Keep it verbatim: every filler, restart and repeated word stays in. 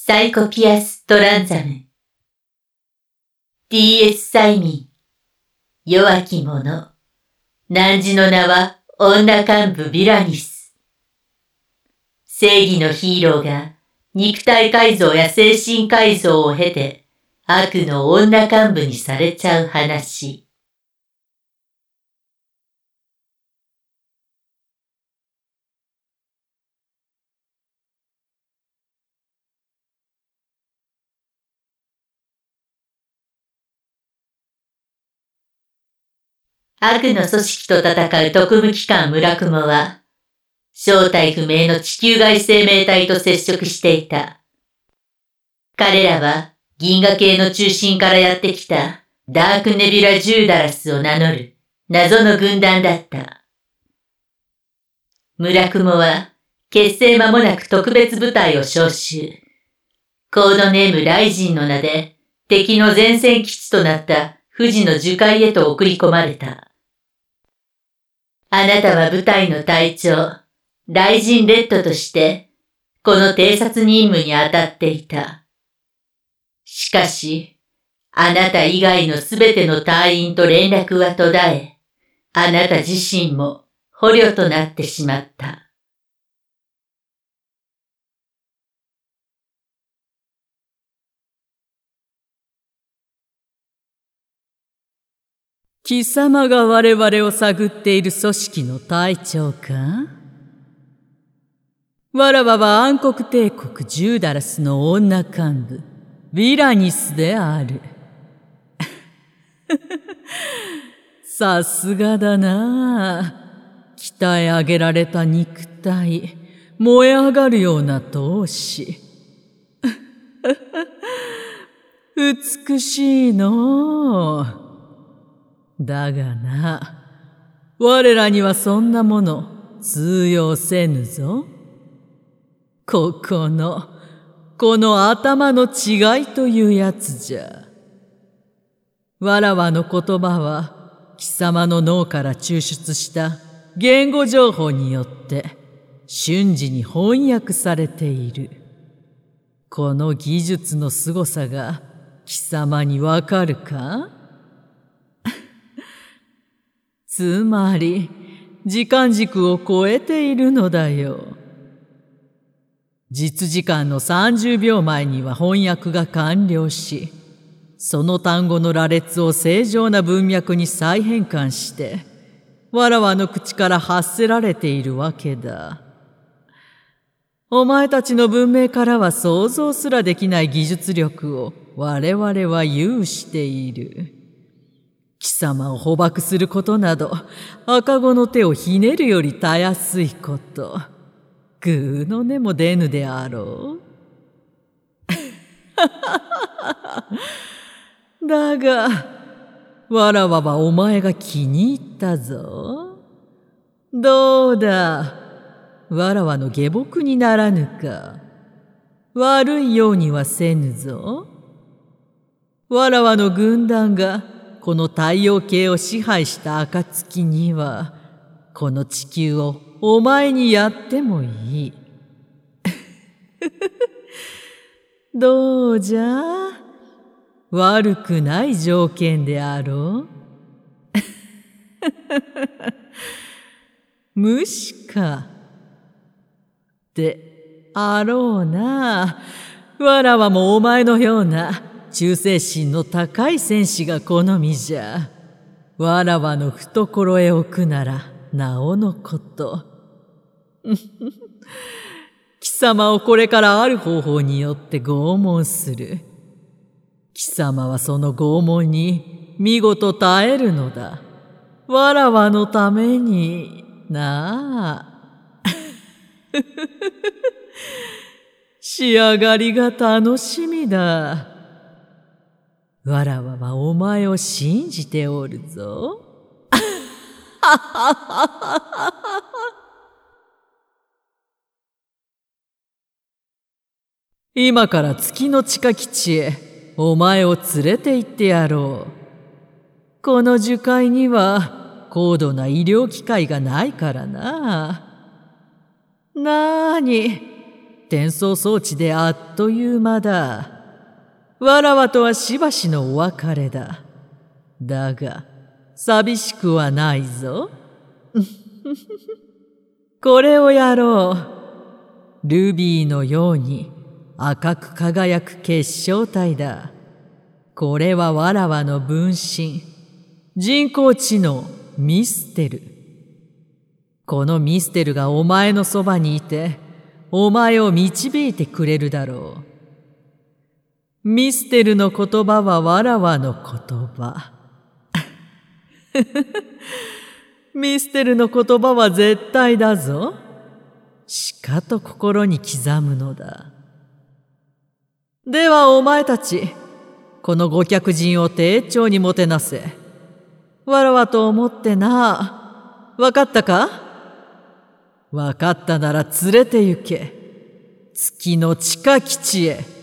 サイコピアス・トランザム ティーエス 催眠弱き者汝の名は女幹部ヴィラニス。正義のヒーローが肉体改造や精神改造を経て悪の女幹部にされちゃう話。悪の組織と戦う特務機関村雲は、正体不明の地球外生命体と接触していた。彼らは銀河系の中心からやってきたダークネビュラ・ジューダラスを名乗る謎の軍団だった。村雲は結成間もなく特別部隊を招集。コードネームライジンの名で敵の前線基地となった富士の樹海へと送り込まれた。あなたは部隊の隊長、ライジン・レッドとして、この偵察任務に当たっていた。しかし、あなた以外のすべての隊員と連絡は途絶え、あなた自身も捕虜となってしまった。 貴様が我々を探っている組織の隊長か？わらわは暗黒帝国ジューダラスの女幹部、ヴィラニスである。さすがだな。鍛え上げられた肉体、燃え上がるような闘志。美しいのう。だがな、我らにはそんなもの通用せぬぞ。ここの、この頭の違いというやつじゃ。わらわの言葉は、貴様の脳から抽出した言語情報によって瞬時に翻訳されている。この技術の凄さが貴様にわかるか？つまり、時間軸を超えているのだよ。実時間のさんじゅうびょうまえには翻訳が完了し、その単語の羅列を正常な文脈に再変換して、わらわの口から発せられているわけだ。お前たちの文明からは想像すらできない技術力を我々は有している。貴様を捕獲することなど、赤子の手をひねるよりたやすいこと。ぐうの音も出ぬであろう。だが、わらわはお前が気に入ったぞ。どうだ、わらわの下僕にならぬか。悪いようにはせぬぞ。わらわの軍団が、この太陽系を支配した暁には、この地球をお前にやってもいい。どうじゃ？悪くない条件であろう？無視か。であろうな。わらわもお前のような忠誠心の高い戦士が好みじゃ。わらわの懐へ置くならなおのこと。貴様をこれからある方法によって拷問する。貴様はその拷問に見事耐えるのだ。わらわのためになあ。仕上がりが楽しみだ。わらわはお前を信じておるぞ。今から月の地下基地へお前を連れて行ってやろう。この樹海には高度な医療機械がないからな。なーに、 転送装置であっという間だ。わらわとはしばしのお別れだ。だが、寂しくはないぞ。これをやろう。ルビーのように赤く輝く結晶体だ。これはわらわの分身、人工知能ミステル。このミステルがお前のそばにいて、お前を導いてくれるだろう。ミステルの言葉はわらわの言葉。ミステルの言葉は絶対だぞ。しかと心に刻むのだ。ではお前たち、このご客人を丁重にもてなせ。わらわと思ってな。わかったか？わかったなら連れて行け。月の地下基地へ。